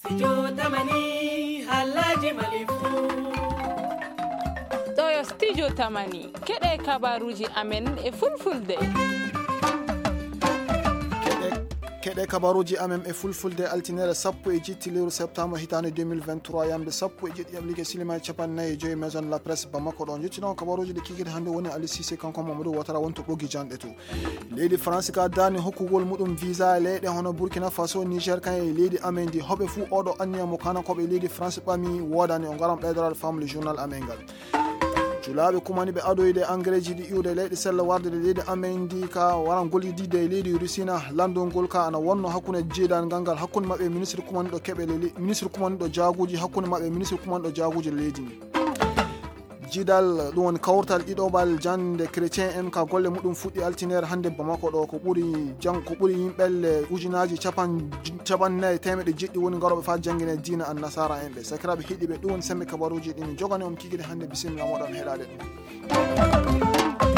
Studio Tamani Halaji Malifu. Toyo Studio Tamani keɗe kabaruji amen e fulfulde. Keɗe kabaruji amen e fulfulde altinere sappo e jittileru septembre hitande 2023 yamde sappo e jeɗɗi yamlige silima capannayi joyi maison la presse bamako ɗon jettinon kabaruji ɗi kikiri hande woni Ali Cissé kanko Mamadou Watara wonto ɓoggi janɗe to leydi France ka dani hokkugol muɗum visa leyɗe hono Burkina Faso Niger kan e leydi amen ndi hoɓe fuu oɗo anniya mo kana koɓe leydi France ɓami wodani o garam ɓeydoral famle journal amen ngal julaɓe kumani ɓe adoyde engrais ji ɗi iwde leyɗe sella warde leydi amen ndi ka waran gollidide e leydi rusina landolngol ka ana wonno hakkude jeedangal ngal hakkude mabɓe ministre kumaniɗo keɓe ministre kumaniɗo jaguji hakkude mabɓe ministre kumaniɗo jaguji leydi ndi jidal ɗum woni kawrtal ɗiɗoɓal jande chrétien en ka golle muɗum fuɗɗi altinere hande bamako ɗo ko ɓuuri yimɓelle ujunaji capannayyi temedde jeɗɗi woni garoɓe fa jangguine diina an nasara en ɓe sakiraɓe heeɗiɓe ɗum woni sembe kabaruji ɗin jogani on kikide hande bisimilla moɗon heɗade ɗum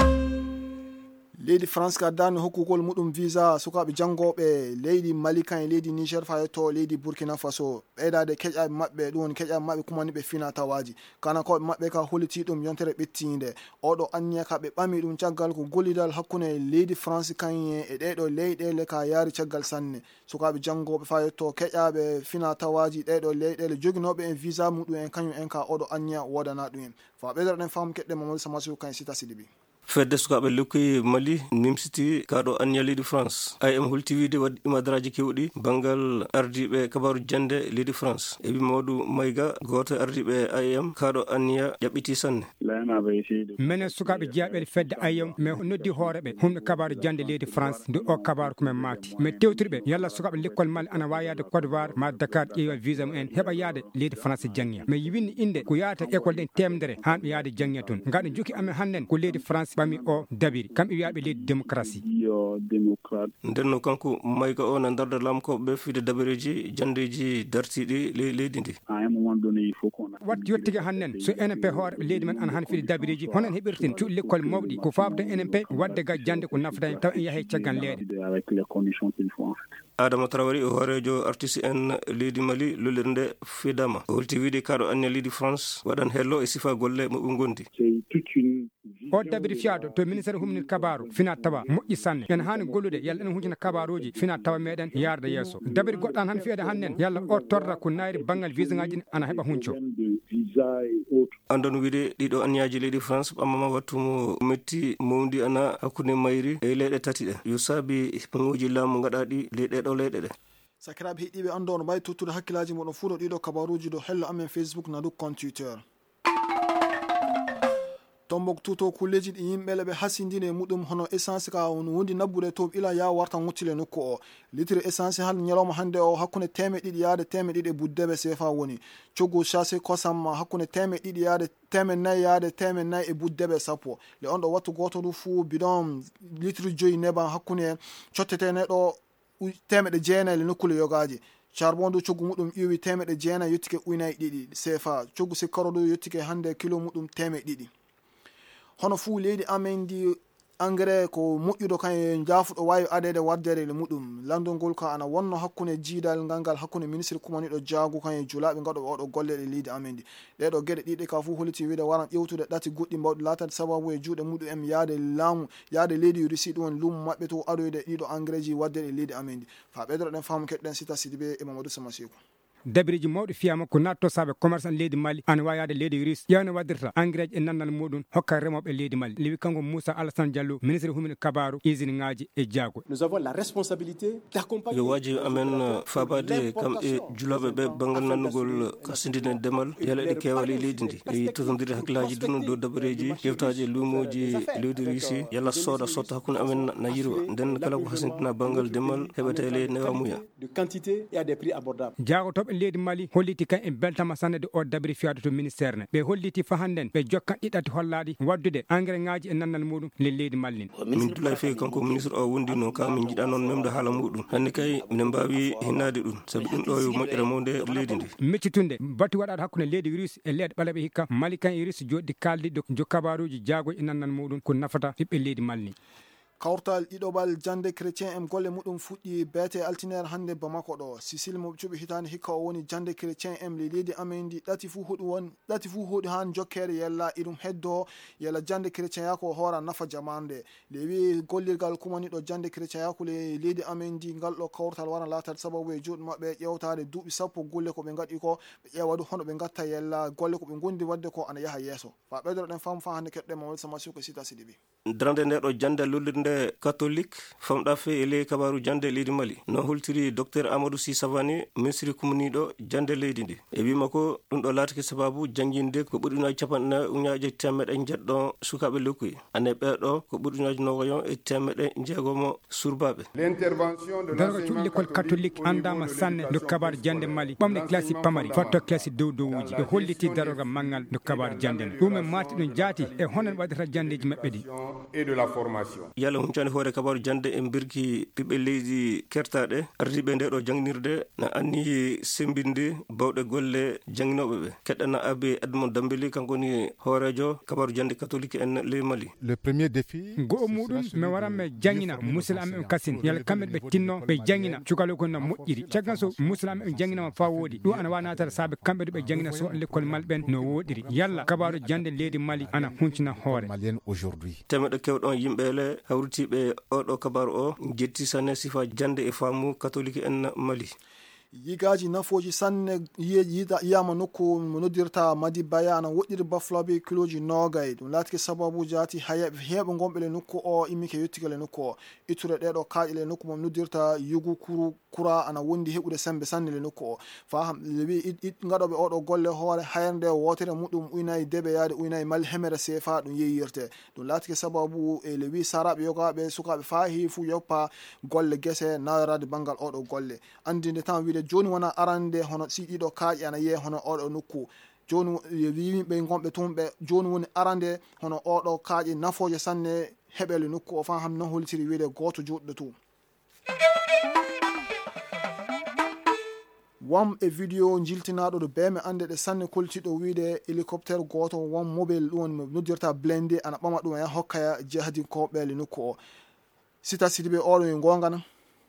leydi France ka dani hokkugol muɗum visa sukaɓe jangoɓe leydi Mali kan e leydi Niger fa yetto leydi Burkina Faso ɓeydade keƴaɓe mabɓe ɗum woni keƴaɓe mabɓe kumani ɓe fina tawaji kana koɓe mabɓe ka holiti ɗum yontere ɓettinde oɗo anniya ka ɓe ɓami ɗum caggal ko gollidal hakkude leydi France kan e ɗeɗo leyɗele ka yaari caggal sanne sukaɓe jangoɓe fa yetto keƴaɓe fina tawaji ɗeɗo leyɗele joguinoɓe en visa muɗum en kañum en ka oɗo anniya wodana ɗum en fa ɓeydoɗen fam keɗɗe Mamadou Samasou kan sita Sidibi fedde sukaɓe lekkoyi Mali nimsiti kaɗo anniya leydi France AM holti wiide wadde imadaraji kewɗi banggal ardiɓe kabaru jande leydi France eɓi Mamadou Mayga goto ardiɓe AM kaɗo anniya ƴaɓɓiti sanne minen sukaɓe jeeyaɓe fedde AM mais noddi hooreɓe humɓe kabaru jande leydi France nde o kabaru komin maati mais tewtiriɓe yalla sukaɓe l'école Mali ana wawi yaade Côte d'Ivoire ma Dakar ƴeewa visa mumen heeɓa yaade leydi France janggoya mais winni inde ko yahata école ɗen temedere hanɓe yaade janggoya toon gaɗa jokki amen hannden ko leydi France ɓami o dabiri kamɓe wiyaɓe leydi démocratie ndenno kanko Mayga o na darda lamkoɓe fiide dabareji jandeji dartiɗi leydi ndi wat yettige hannden so NMP hooreɓe leydi men ana han fiide dabareji hono en heɓirten cuuɗi l'école mawɗi ko fabde NMP wadde ga jande ko nafata taw en yaahe caggal leeɗe Adama Traoré o hoorejo artiste en leydi Mali lollirde nde fidama o holti wiide kaɗo anniya leydi France waɗan hello e sifa golle moɓe gondi o dabiri fiyaado to ministére humnir kabaru fina tawa moƴƴi sanne en hani gollude yalla enen hujina kabaruji fina tawa meɗen yarda yesso dabiri goɗɗan han fiyede hannen yalla o torra ko nayri banggal visa ngaji ana heɓa hunco andon wiide ɗiɗo anniyaji leydi France ɓammama wattumo metti mawdi ana hakkude mayri e leyɗe tati ɗe yo saabi ɓangoji laamu gaɗaɗi leyɗeɗo leyɗe ɗe sakiraɓe heeɗiɓe ando no mbawi tuttude hakkillaji moɗon fuu ɗo ɗiɗo kabaruji ɗo hello amen Facebook na du compte Twitter Tombouctou to kulleji ɗi yimɓele ɓe hasindine muɗum hono essence ka wondi nabbude to ila ya warta ngoccile nokku o litre essence hal ñalawma hande o hakkude temeɗɗiɗi yaade temeɗɗiɗi buddeɓe CFA woni coggu chassé kosam hakkude temeɗɗiɗi yaade temennayyi yaade temennayyi e buddeɓe sappo le on ɗo wattu goto du fuu bidon litre joyi neban hakkude cotteteneɗo temeɗe jeenayyi le nokkule yogaji charbon du coggu muɗum iwi temeɗe jeenayyi yettike ujunnaje ɗiɗi CFA coggu sikkaro du yettike hande kilo muɗum temeɗɗiɗi hono fuu leydi amen ndi engrais ko moƴƴuɗo kan e jaafuɗo wawi adede waddere le muɗum landolngol ka ana wonno hakkude jiidal ngal hakkude ministre kumaniɗo jaagu kan e julaɓe gaɗoɓe oɗo golle ɗe leydi amen ndi ɗeɗo gueɗe ɗiɗi ka fuu holiti wiide waran ƴewtude ɗati goɗɗi mbawɗi latade sababu e juuɗe muɗum en yaade leydi Russie ɗum woni lumo mabɓe to adoyde ɗiɗo engrais ji wadde ɗe leydi amen ndi fa ɓeydoɗen faamu keɗɗen Sita Sidibé e Mamadou Samaseko dabiriji mawɗi fiyama ko natto saabe commerçant leydi Mali ana wawi yaade leydi Russie ƴewne waddirta engrais e nannal muɗum hokka remoɓe leydi Mali lewi kanko Moussa Alassane Diallo ministre humini kabaru usine ngaji e jaago nous avons la responsabilité d'accompagner yo wajibi amen fabade kam e julaɓe ɓe banggal nannugol kasindine demal yala ɗe kewali e leydi ndi e totondirde hakkillaji ɗum dow dabareji kewtaji e lumoji leydi Russie yalla sotta hakkude amen na yirwa nden kala ko hasindina banggal demal heɓete le newamuya de quantité et à des prix abordables jaagotoɓe leydi Mali holliti kan en beltama sanne de o dabiri fiyade to ministére ne ɓe holliti fa hannden ɓe jokkan ɗiɗati hollaɗi waddude engrais ngaji e nannal muɗum le leydi Mali min dulay fewi kanko ministre o wondino ka min jiiɗa noon memde haala muɗum hannde kay minen mbawi hinnade ɗum saabi ɗum ɗo yo moƴƴere mawde leydi ndi meccitunde batti waɗade hakkude leydi Russie e leyɗe ɓaleɓe hikka Mali kan e Russie joɗɗi kaldiɗo jo kabaruji jaago e nannal muɗum ko nafata ɓiɓɓe leydi Mali kawrtal ɗiɗoɓal jande chrétien en golle muɗum fuɗɗi beete altinaire hande bamako ɗo sisil mo cuɓi hitande hikka o woni jande chrétien en le leydi amen ndi ɗati fu huɗi han jokkere yella iɗum heddo yella jande chrétien yako hoora nafa jamande le wi gollirgal kumaniɗo jande chrétien yako le leydi amen ndi ngal ɗo kawrtal wara latat sababu e juuɗe mabɓe ƴewtade duuɓi sappo golle ko ɓe gaɗi ko ɓe ƴewa hono ɓe gatta yella golle ko ɓe gondi wadde ko ana yaha yeeso fa ɓeydoroɗen fam fa hande keɗɗe mawol samasiu ko sita siɗiɓi darande nde ɗo jande lullirde catholique famɗa fe e ley kabaru jande leydi Mali no hultiri docteur Amadou Sy Savani ministre kumniɗo jande leydi ndi e wima ko ɗum ɗo laatake sababu janginde ko ɓuri ujunaji capanɗe ujunaji temmeɗe jeɗɗo sukaɓe lokkuyi ane ɓeɗo ko ɓuri ujunaji nogoyon e temmeɗe jeegomo surbaɓe dargo cuɗi l'école catholique andama sanne no kabaru jande Mali ɓamde classe pamari fatto classe dow dowuji ɓe holliti daroga manggal no kabaru jande ɗum e mati ɗum jaati e honon waɗata jandeji maɓɓe ɗi yalla huncani hoore kabaru jande en birki ɓiɓɓe leydi kertaɗe ardiɓe nde ɗo janginirde na anni sembinde bawɗe golle janginoɓe ɓe keɗɗana abe Edmond Dambeli kanko woni hoorejo kabaru jande catholique en ley Mali. Le premier défi go muɗum mi waranmi jangina musidɓe en kasin yalla kamɓe ɓe tinno ɓe jangina cukalo ko no moƴƴiri caggal so musidɓe en janginama fa woodi ɗum ana wanatata saabe kamɓe ɗo ɓe jangina so l'école malɓen no woɗiri yalla kabaru jande leydi Mali ana huncina hoore temeɗo kewɗon yimɓele hawritiɓe oɗo kabaru o jetti sanne sifa jande e faamu catholique en Mali. yigaji nafoji sanne yiyama nokku mo noddirta Madi Baya ana woɗɗiri baflaɓe kiloji nogay ɗum laatike sababu jati heɓe gonɓe le nokku o immike yettigue le nokku o itture ɗeɗo kaaƴe le nokku mo noddirta yugu kura ana wondi heɓude sembe sanne le nokku o fa le wi gaɗoɓe oɗo golle hoore hayrde wotere muɗum ujunaji deɓe yaade ujunaji mali hemere CFA ɗum yeyirte ɗum laatike sababu e le wi saraɓe yogaɓe sukaɓe fa heewi fu yoppa golle guese nawirade banggal oɗo golle andinde tan wiide joni wona arande hono si ɗiɗo kaaƴe ana yeeya hono oɗo nokku joni yimɓe gonɓe tumɓe joni woni arande hono oɗo kaaƴe nafoje sanne heɓele nokku o fa ham non holtiri wiide goto juɗɗo tu wam e vidéo jiltinaɗo ɗo beme ande ɗe sanne koltiɗo wiide hélicoptére goto wam mobile ɗum noddirta blindé ana ɓama ɗum ya hokkaya jehadinkoɓele nokku o sita sidiɓe oɗo e gongana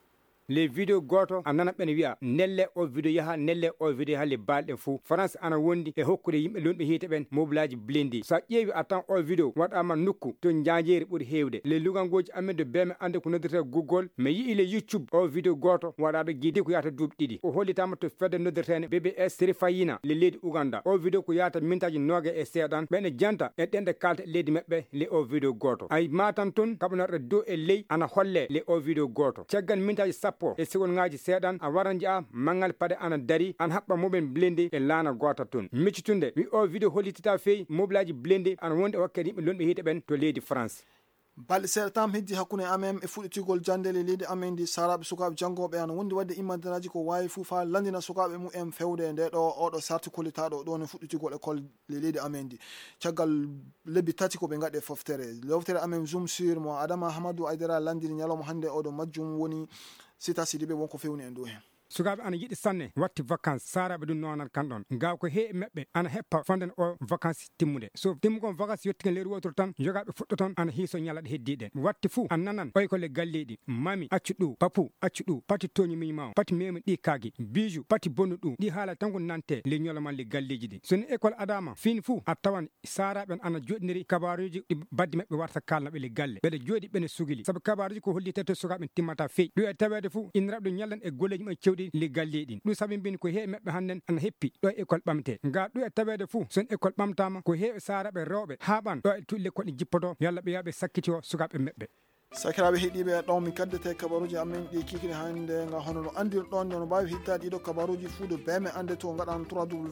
les vidéo goto a nana ɓene wiya nelle o vidéo yaha nelle o vidéo yaha le balɗe fou France ana wondi e hokkude yimɓe lonɓe hiite ɓen mobilaji blindi sa ƴeewi a tan o vidéo waɗama nokku to janjeeri ɓuuri hewde les lugangoji amen de beme ande ko noddirte Google mi yii le YouTube o vidéo goto waɗaɗo guide ko yahata duuɓi ɗiɗi o hollitama to fedde noddirtene BBS séri fayina le leydi Ouganda o vidéo ko yahata mintaji nogue e seeɗan ɓene janta e ɗenɗe kalta leydi maɓɓe le o vidéo goto ay matan toon kaɓanarɗe dow e ley ana holle le o vidéo goto caggal mintaji sappo e segonŋaji seeɗan a waran jaa mangal paɗe ana dari an haɓɓa moɓel blende e laana gota toon miccitunde wi o vidéo hollitita feewi mobilaji blende ana wonde e hokkede yimɓe lonɓe hiite ɓen to leydi France. balɗe seeɗa tam heddi hakkude amen e fuɗɗitigol jandele leydi amen ndi saraɓe sukaɓe janggoɓe ana wondi wadde immandiraji ko wawi fuu fa landina sukaɓe mumen fewde nde ɗo oɗo sarti kollitaɗo ɗon e fuɗɗitigol école leydi amen ndi caggal lebbi tati ko ɓe gaɗe foftere loftere amen zoom sur mo Adama Hamadou Aydara landiri ñalawma hande oɗo majjum woni sita sidiɓe wonko fewni en ɗo hen sukaɓe ana yiɗi sanne watti vacance saraɓe ɗum nonan kanɗon gaw ko heeɓi maɓɓe ana heppa fanden o vacance timmude so timmugon vacance yettiken leydi wotoro tan jogaɓe fuɗɗoton ana hiiso ñalaɗe heddiɗen watti fuu an nanan ɓoykole galleɗi mami accu ɗu papu accu ɗu pati toñi miñmawo pati memi ɗi kaagi bijou pati bonnu ɗu ɗi haala tan ko nante le ñoloman le galleji ɗi soni école adama fin fuu a tawan saraɓen ana joɗiniri kabaruji ɗi baddi maɓɓe warta kalnaɓe le galle ɓeɗe jooɗi ɓene sugili saabu kabaruji ko hollite to sukaɓe timmata feewi ɗum e tawede fuu inniraɓe ɗum ñallan e golleji mumen cewɗi liggalli ɗin ɗum sabi mbin ko heewi maɓɓe hannden ana heppi ɗo e école ɓamte nga ɗum e tawede fuu son école ɓamtama ko heewi saraɓe rewɓe haaɓan ɗo e tuɗi l'école ɗi jippoto yalla ɓe yaɓe sakkiti o sukaɓe maɓɓe sakiraɓe heeɗiɓe ɗon min kaddete kabaruji amen ɗi kikini hande ga hono no andirɗon no mbawi hittade ɗiɗo kabaruji fuu de beme ande to gaɗan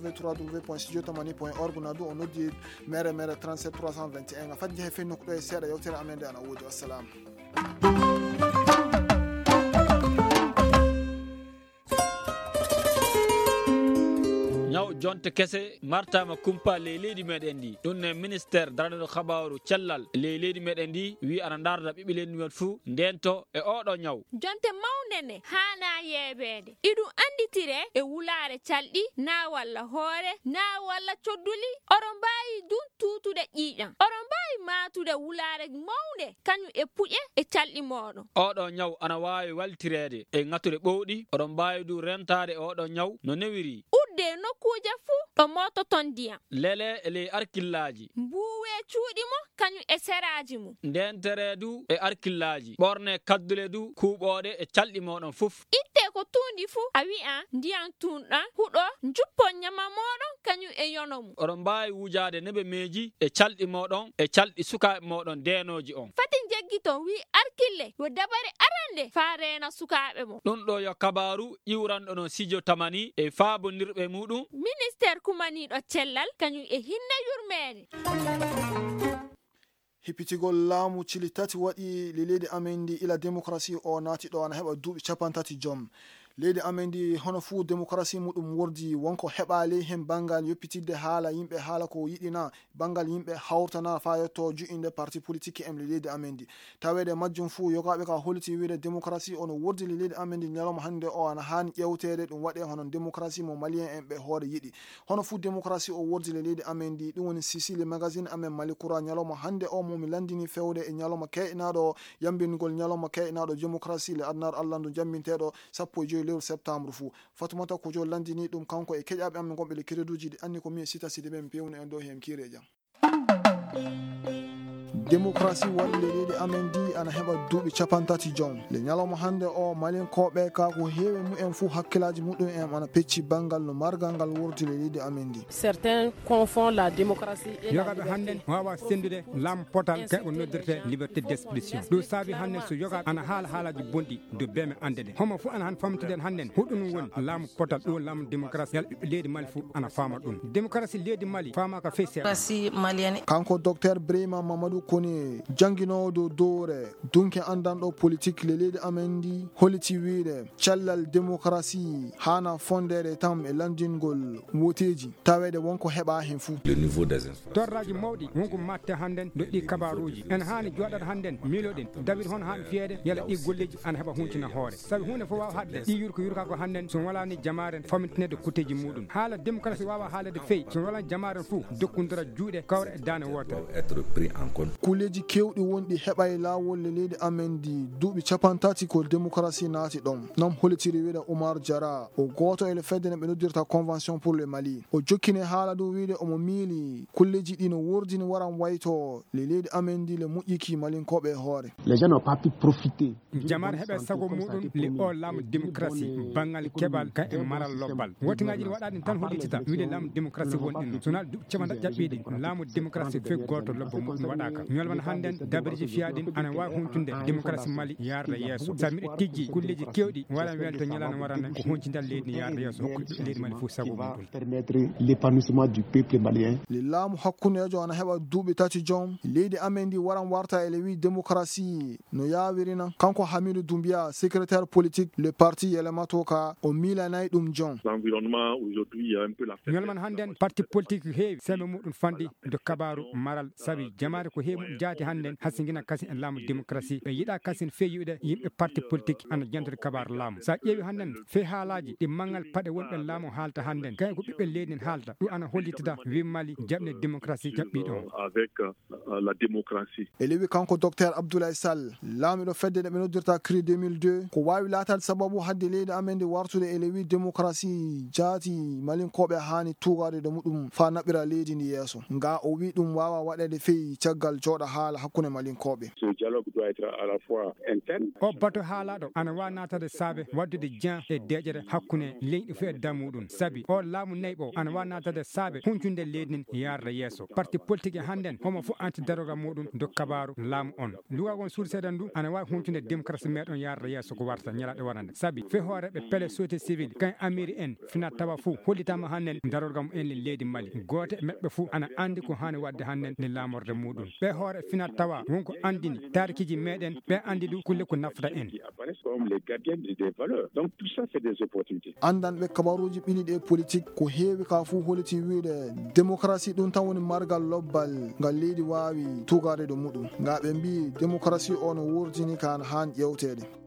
www.studiotamani.org na du o noddi mere 37 321 a faddi he fen nokkuɗo e seeɗa yewtere amen nde ana woodi wassalamu. ñaw jonte kese martama kumpa leydi meɗen ndi ɗum ne ministére darade khabaru cellal leydi meɗen ndi wi ana darda ɓiɓɓe leydi men fuu ndento e oɗo nyaw jonte mawnene hana yeɓede iɗum anditire e wulare calɗi na walla hoore na walla codduli oɗon mbawi dun tutude ƴiƴam oɗon mbawi matude wulare mawde kañum e puƴe e calɗi moɗon oɗo nyaw ana wawi waltirede e ŋatude ɓowɗi oɗon mbawi du rentade e oɗo nyaw no newiri udde nokkuje fuu ɗo mototon ndiyam lele e ley arkillaji mbuwe cuuɗi mo kañum e seraji mum ndentere du e arkillaji ɓorne kaddule du kuuɓoɗe e calɗi moɗon fof itte ko tundi fuu a wi'a ndiyam tunɗan huɗo juppon nyama moɗon kañum e yono mum oɗon mbawi wujade neɓe meji e calɗi moɗon e calɗi sukaɓe moɗon denoji on fati jeggiton wi arkille yo dabare arande fa rena sukaɓe mo ɗum ɗo yo kabaru iwranɗo no Sidio Tamani e faabondirɓe muɗum ministére kumaniɗo cellal kañum e hinne yurmede hippitigol laamu cili tati waɗi leydi amen ndi ila démocratie o naati ɗo ana heɓa duuɓi capantati joom leydi amen ndi hono fuu démocratie muɗum wordi wonko heɓali hen bangal yoppitidde haala yimɓe haala ko yiɗina bangal yimɓe hawtana fa yetto ju'inde parti politique en leydi amen ndi tawede majjum fuu yogaɓe ka holliti wiide démocratie ono wordi leydi amen ndi ñalawma hannde o ana hani ƴewtede ɗum waɗe hono démocratie mo malien en ɓe hoore yiɗi hono fuu démocratie o wordi leydi amen ndi ɗum woni sisili magazine amen malikoura ñalawma hannde o momi landini fewde e ñalawma ke'inaɗo yambingol ñalawma ke'inaɗo démocratie le adnaɗo allah ndu jambinteɗo sappo e joyi lewru septembre fuu fatumata ko jo landini ɗum kanko e keƴaɓe amen gonɓe le créduji ɗi anni ko mi sita sidi ɓe mi pewnu en dow hen kiire jam démocratie waɗi leydi amen ndi ana heɓa duuɓi capantati joom le ñalawma hannde o malinkoɓe ka ko heewi mumen fuu hakkillaji muɗum en ana pecci bangal no margal ngal wordi le leydi amen ndi certains confond la démocratie et yogaɓe hannden wawa sendude laamu potal kay ko noddirte liberté d' expression ɗum saabi hannden so yogaɓe ana haala haalaji bonɗi do beme ande ɗe homo fof ana han famtude hannden huɗum woni laamu potal ɗum laamu démocratie yal ɓiɓɓe leydi mali fof ana fama ɗum démocratie leydi mali famaka fe seeɗa kanko docteur Brahima Mamadou koni janginoɗo dowre dunke andanɗo politique le leydi amen ndi holliti wiide cellal démocratie hana fondere tam e landingol woteji tawede wonko heɓa hen fuu torraji mawɗi wonko matte hannden doɗɗi kabaruji en hani joɗat hannden miloɗen dawid hono hani fiyede yala ɗi golleji ana heɓa huntina hoore saabi hunde fof wawa hadde ɗi yurka ko hannden so walani jamaren famintinede kutteji muɗum haala démocratie wawa haalede feyi so walani jamaren fuu dokkodira juuɗe kawre e dane wotere kuleji kewɗi wonɗi heɓa e lawol le leydi amen ndi duuɓi capantati ko démocratie naati ɗon nam hollitiri wiide Oumar Diarra o goto ele fedde ne ɓe noddirta convention pour le Mali o jokkine haala ɗum wiide omo miili kulleji ɗi no wordini waran wayto le leydi amen ndi le moƴƴiki malinkoɓe hoore les gens n'ont pas pu profiter jamar heɓe sago muɗum le o laamu démocratie bangal keɓal ka e maral lobbal wotingaji ɗi waɗaɗi tan hollitita wiide laamu démocratie wonɗinno sona duuɓi capanɗe ƴaɓɓiɗi laamu démocratie fe goto lobbo muɗum waɗaka ñolman hannden dabareji fiyaɗin ana wawi huntunde démocratie Mali yarda yeeso sa miɗo tijji kulleji kewɗi waɗan welto ñalano warana ko huncindal leydi ni yarda yeeso hokkude leydi Mali fof sago muɗum permettre l'épanouissement du peuple malien le laamu hakkunejo ana heɓa duuɓi tati joom leydi amen ndi waran warta ele wi démocratie no yawirina kanko Hamidou Doumbia secrétaire politique le parti Yelematoka o milanayi ɗum joom l'environnement aujourd'hui un peu la ñolman hannden parti politique heewi sembe muɗum fandi do kabaru maral sabi jamare ko heewi jaati hannden hasingina kasi en laamu démocratie ɓe yiɗa kasin fe yiwde yimɓe parti politique ana jantude kabaru laamu sa ƴeewi hannden fe haalaji ɗi mangal paɗe wonɓe laamu haalta hannden kay ko ɓiɓɓe leydi en haalta ɗum ana hollitida wi Mali jaɓne démocratie jaɓɓiɗo avec la démocratie e lewi kanko docteur Abdoulaye Sall laamiɗo fedde nde ɓe noddirta CRI 2002 ko wawi laatade sababu hadde leydi amen ndi wartude e lewi démocratie jaati malinkoɓe hani tugade de muɗum fa naɓira leydi ndi yeeso nga o wi ɗum wawa waɗede feyi caggal jooɗa haala hakkunde malinkoɓe ce dialogue doit être à la fois interne o bato haalaɗo ana wawi natade saabe waddude jan e deƴere hakkunde leyɗi fof e damuɗum saabi o laamu nayyi o ana wawi natade saabe huncunde leydi nin yarda yeeso parti politique hannden homo fof anti daroga muɗum do kabaru laamu on luwa won suudu seeɗan ndu ana wawi huncunde démocratie meɗon yarda yeeso ko warta ñalaɗe warande saabi fe hooreɓe pele société civile kan amiri en fina tawa fou hollitama hannden darorgam en le leydi Mali goto e maɓɓe fou ana andi ko hani wadde hannden le laamorde muɗum ɓe hoore fina tawa wonko andini tarikiji meɗen ɓe andi ɗum kulle ko nafata en andanɓe kabaruji ɓiniɗi e politique ko heewi ka fuu holiti wiide démocratie ɗum tan woni margal lobbal ngal leydi wawi tugade ɗo muɗum nga ɓe mbi démocratie o no wurdini kan han ƴewtede